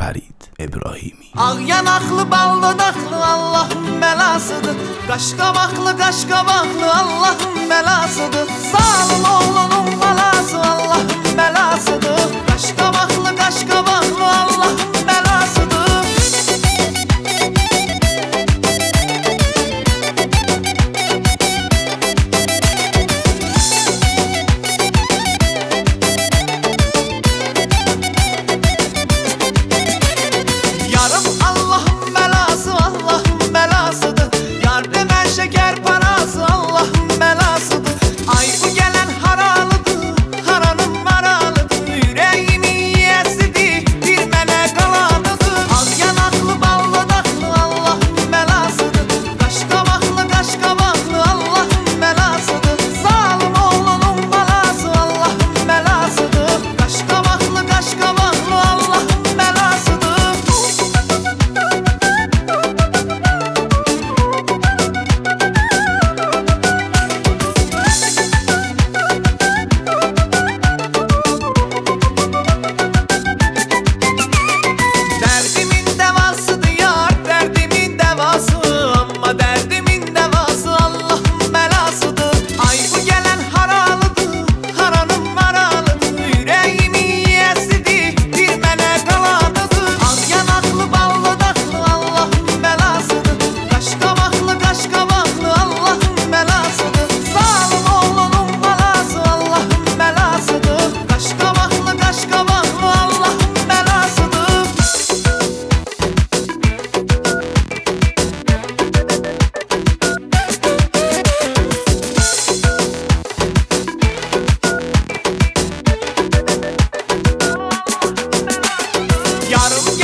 Fərid İbrahimi. Ağ yanaqlı, bal dodaqlı Allahın bəlasıdır. Qaşqabaqlı, qaşqabaqlı Allahın bəlasıdır. Zalım oğlunun balası Allahın bəlasıdır. Qaşqabaqlı, qaşqabaqlı Allahın bəlasıdır. Yarım Allah'ın belası, Allah'ın belasıdır. Yardım her şeker parası Allah'ın belasıdır. Ay bu gelen haralıdır, haranın maralıdır. Yüreğimi yiyesidir, bir melek alanıdır. Al yanaklı, bal dodaklı Allah'ın belasıdır. Kaşkabaklı, kaşkabaklı Allah'ın belasıdır. Zalim oğlunun balası Allah'ın belasıdır. Kaşkabaklı, kaşkabaklı Allah'ın belasıdır. Derdimin devasıdır yar, derdimin devası. Ama derdimin devası Allah'ın belasıdır. Ay bu gelen haralıdır, haranın maralıdır. Yüreğimi yiyesidir, bir melek alanıdır. Al yanaklı, bal dodaklı Allah'ın belasıdır. Kaşkabaklı, kaşkabaklı Allah'ın belasıdır. Zalim oğlunun balası Allah'ın belasıdır. Kaşkabaklı, kaşkabaklı Allah'ın belasıdır. Yarım